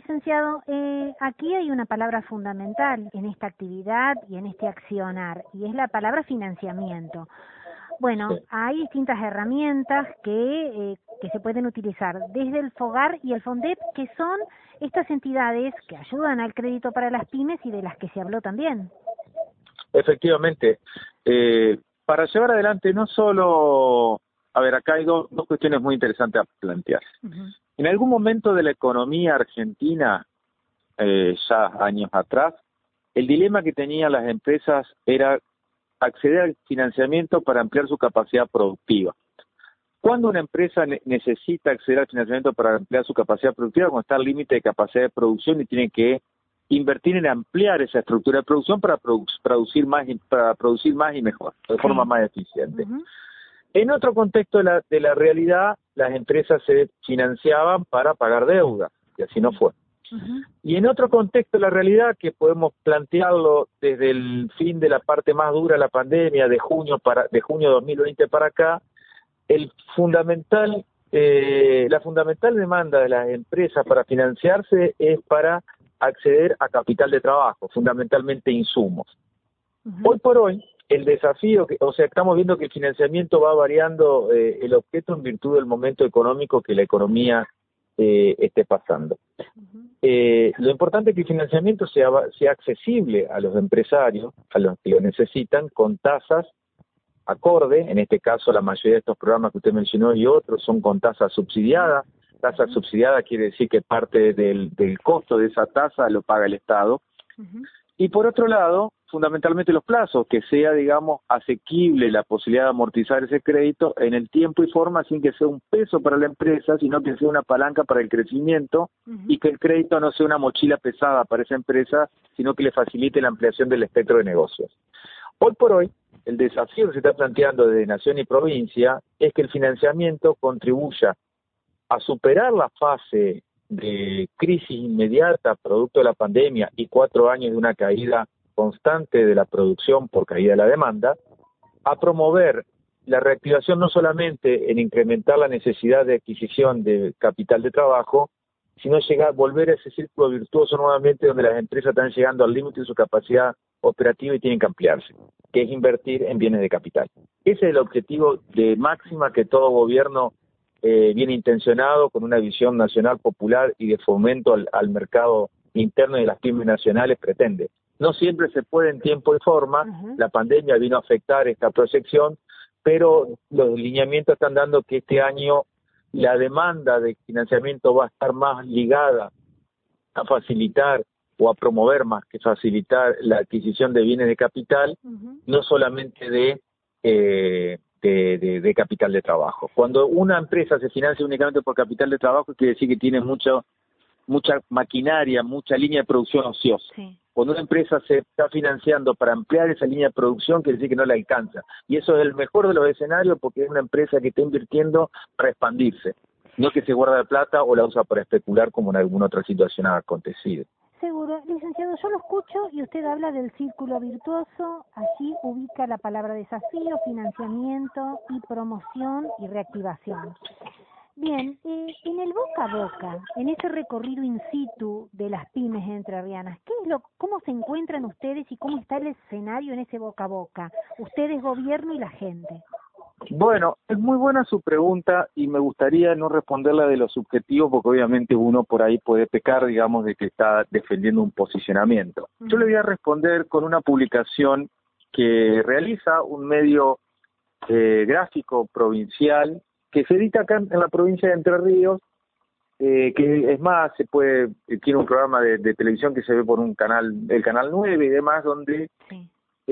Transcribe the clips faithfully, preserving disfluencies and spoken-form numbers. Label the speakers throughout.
Speaker 1: licenciado, eh, aquí hay una palabra fundamental en esta actividad y en este accionar, y es la palabra financiamiento. Bueno,
Speaker 2: Sí.
Speaker 1: hay distintas herramientas que, eh, que se pueden utilizar desde el FOGAR y el FONDEP, que son estas entidades que ayudan al crédito para las pymes y de las que se habló también.
Speaker 2: Efectivamente. Eh, para llevar adelante no solo... A ver, acá hay dos, dos cuestiones muy interesantes a plantear.
Speaker 1: Uh-huh.
Speaker 2: En algún momento de la economía argentina, eh, ya años atrás, el dilema que tenían las empresas era acceder al financiamiento para ampliar su capacidad productiva. ¿Cuándo una empresa ne- necesita acceder al financiamiento para ampliar su capacidad productiva? Cuando está al límite de capacidad de producción y tiene que invertir en ampliar esa estructura de producción para produ- producir más y, para producir más y mejor, de forma
Speaker 1: Sí.
Speaker 2: más eficiente.
Speaker 1: Uh-huh.
Speaker 2: En otro contexto de la, de la realidad, las empresas se financiaban para pagar deuda, y así no fue.
Speaker 1: Uh-huh.
Speaker 2: Y en otro contexto de la realidad, que podemos plantearlo desde el fin de la parte más dura de la pandemia, de junio para de junio dos mil veinte para acá, el fundamental eh, la fundamental demanda de las empresas para financiarse es para acceder a capital de trabajo, fundamentalmente insumos.
Speaker 1: Uh-huh.
Speaker 2: Hoy por hoy, el desafío, que, o sea, estamos viendo que el financiamiento va variando eh, el objeto en virtud del momento económico que la economía eh, esté pasando.
Speaker 1: Uh-huh.
Speaker 2: Eh, lo importante es que el financiamiento sea, sea accesible a los empresarios, a los que lo necesitan, con tasas acorde. En este caso, la mayoría de estos programas que usted mencionó y otros son con tasa subsidiada. Tasa subsidiada quiere decir que parte del, del costo de esa tasa lo paga el Estado.
Speaker 1: Uh-huh.
Speaker 2: Y por otro lado, fundamentalmente los plazos, que sea, digamos, asequible la posibilidad de amortizar ese crédito en el tiempo y forma sin que sea un peso para la empresa, sino que sea una palanca para el crecimiento. Uh-huh. Y que el crédito no sea una mochila pesada para esa empresa, sino que le facilite la ampliación del espectro de negocios. Hoy por hoy, el desafío que se está planteando desde nación y provincia es que el financiamiento contribuya a superar la fase de crisis inmediata producto de la pandemia y cuatro años de una caída constante de la producción por caída de la demanda, a promover la reactivación no solamente en incrementar la necesidad de adquisición de capital de trabajo, sino llegar, volver a ese círculo virtuoso nuevamente donde las empresas están llegando al límite de su capacidad operativa y tienen que ampliarse, que es invertir en bienes de capital. Ese es el objetivo de máxima que todo gobierno eh, bien intencionado, con una visión nacional popular y de fomento al, al mercado interno y de las pymes nacionales pretende. No siempre se puede en tiempo y forma. Uh-huh. La pandemia vino a afectar esta proyección, pero los lineamientos están dando que este año la demanda de financiamiento va a estar más ligada a facilitar o a promover más que facilitar la adquisición de bienes de capital, uh-huh. no solamente de, eh, de, de, de capital de trabajo. Cuando una empresa se financia únicamente por capital de trabajo, quiere decir que tiene mucho, mucha maquinaria, mucha línea de producción ociosa. Sí. Cuando una empresa se está financiando para ampliar esa línea de producción, quiere decir que no la alcanza. Y eso es el mejor de los escenarios porque es una empresa que está invirtiendo para expandirse, no que se guarda la plata o la usa para especular como en alguna otra situación ha acontecido.
Speaker 1: Seguro. Licenciado, yo lo escucho y usted habla del círculo virtuoso, allí ubica la palabra desafío, financiamiento y promoción y reactivación. Bien, eh, en el boca a boca, en ese recorrido in situ de las pymes entrerrianas, ¿qué es lo, cómo se encuentran ustedes y cómo está el escenario en ese boca a boca? Ustedes, gobierno y la gente.
Speaker 2: Bueno, es muy buena su pregunta y me gustaría no responderla de lo subjetivo porque obviamente uno por ahí puede pecar, digamos, de que está defendiendo un posicionamiento. Uh-huh. Yo le voy a responder con una publicación que realiza un medio eh, gráfico provincial que se edita acá en la provincia de Entre Ríos, eh, que es más, se puede tiene un programa de, de televisión que se ve por un canal, el canal nueve y demás, donde sí.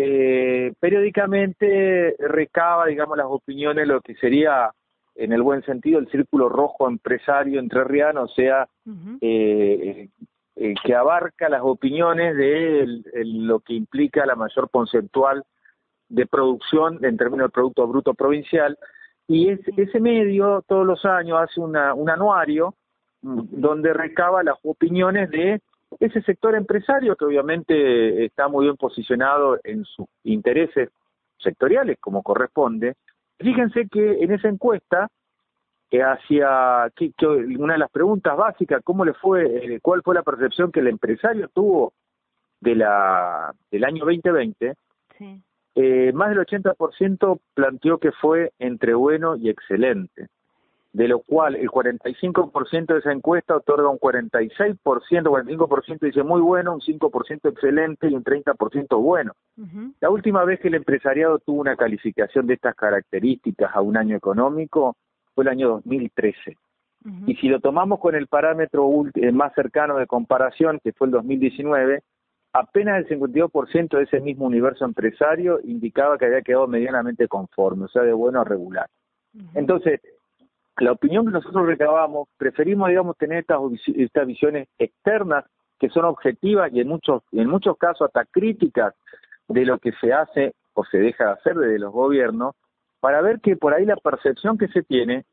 Speaker 2: eh, periódicamente recaba, digamos, las opiniones, lo que sería, en el buen sentido, el círculo rojo empresario entrerriano, o sea, uh-huh. eh, eh, que abarca las opiniones de el, el, lo que implica la mayor porcentual de producción en términos de Producto Bruto Provincial. Y es, ese medio todos los años hace una, un anuario donde recaba las opiniones de ese sector empresario que obviamente está muy bien posicionado en sus intereses sectoriales como corresponde. Fíjense que en esa encuesta eh, hacia que, que una de las preguntas básicas, ¿cómo le fue, eh, cuál fue la percepción que el empresario tuvo de la del año veinte veinte?
Speaker 1: Sí.
Speaker 2: Eh, más del ochenta por ciento planteó que fue entre bueno y excelente, de lo cual el cuarenta y cinco por ciento de esa encuesta otorga un cuarenta y seis por ciento, cuarenta y cinco por ciento dice muy bueno, un cinco por ciento excelente y un treinta por ciento bueno.
Speaker 1: Uh-huh.
Speaker 2: La última vez que el empresariado tuvo una calificación de estas características a un año económico fue el año dos mil trece. Uh-huh. Y si lo tomamos con el parámetro más cercano de comparación, que fue el dos mil diecinueve, apenas el cincuenta y dos por ciento de ese mismo universo empresario indicaba que había quedado medianamente conforme, o sea, de bueno a regular. Uh-huh. Entonces, la opinión que nosotros recabamos, preferimos, digamos, tener estas, estas visiones externas que son objetivas y en muchos, en muchos casos hasta críticas de lo que se hace o se deja de hacer desde los gobiernos, para ver que por ahí la percepción que se tiene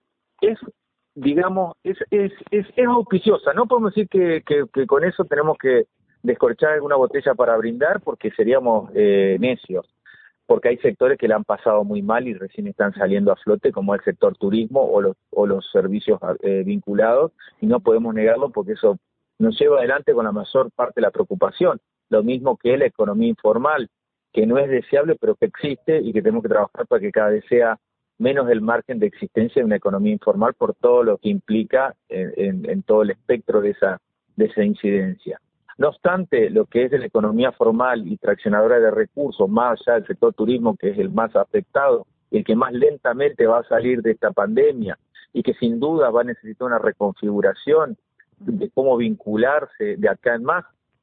Speaker 2: es, digamos, es es es, es auspiciosa. No podemos decir que, que, que con eso tenemos que descorchar alguna botella para brindar, porque seríamos eh, necios, porque hay sectores que la han pasado muy mal y recién están saliendo a flote, como el sector turismo o los, o los servicios eh, vinculados, y no podemos negarlo porque eso nos lleva adelante con la mayor parte de la preocupación. Lo mismo que la economía informal, que no es deseable, pero que existe y que tenemos que trabajar para que cada vez sea menos el margen de existencia de una economía informal por todo lo que implica en, en, en todo el espectro de esa, de esa incidencia. No obstante, lo que es de la economía formal y traccionadora de recursos, más allá del sector turismo, que es el más afectado y el que más lentamente va a salir de esta pandemia y que sin duda va a necesitar una reconfiguración de cómo vincularse de acá en más,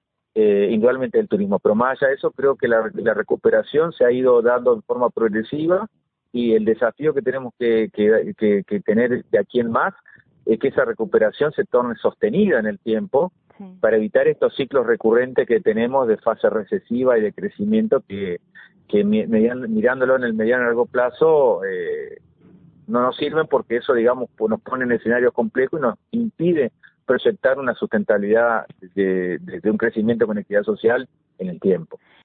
Speaker 2: eh, indudablemente el turismo. Pero más allá de eso, creo que la, la recuperación se ha ido dando de forma progresiva y el desafío que tenemos que, que, que, que tener de aquí en más es que esa recuperación se torne sostenida en el tiempo, sí, para evitar estos ciclos recurrentes que tenemos de fase recesiva y de crecimiento que, que median, mirándolo en el mediano y largo plazo eh, no nos sirven, porque eso, digamos, nos pone en escenarios complejos y nos impide proyectar una sustentabilidad de, de, de un crecimiento con equidad social en el tiempo.